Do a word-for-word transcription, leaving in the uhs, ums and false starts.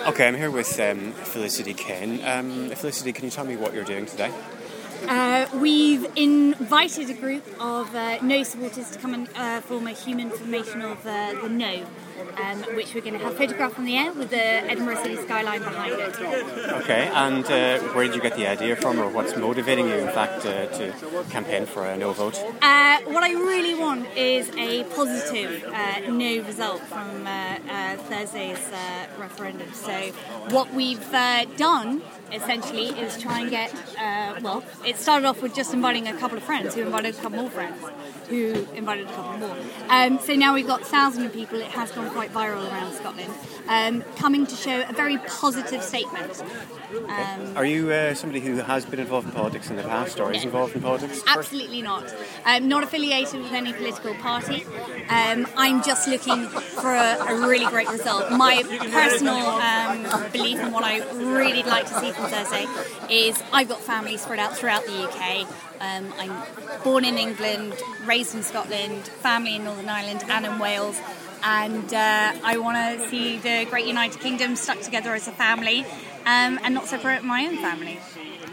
Okay, I'm here with um, Felicity Kane. Um, Felicity, can you tell me what you're doing today? Uh, we've invited a group of uh, No supporters to come and uh, form a human formation of uh, the No, um, which we're going to have photographed from the air with the Edinburgh City skyline behind it. Okay, and uh, where did you get the idea from, or what's motivating you, in fact, uh, to campaign for a No vote? Uh, what I really want is a positive uh, No result from uh, uh, Thursday's uh, referendum. So what we've uh, done, essentially, is try and get, uh, well, it started off with just inviting a couple of friends, who invited a couple more friends, who invited a couple more. Um, so now we've got thousands of people, it has gone quite viral around Scotland, um, coming to show a very positive statement. Um, Are you uh, somebody who has been involved in politics in the past, or is involved in politics? Absolutely not. I'm not affiliated with any political party. Um, I'm just looking for a, a really great result. My personal um, belief and what I really like to see from Thursday is I've got family spread out throughout the U K. Um, I'm born in England, raised in Scotland, family in Northern Ireland and in Wales. And uh, I want to see the Great United Kingdom stuck together as a family um, and not separate my own family.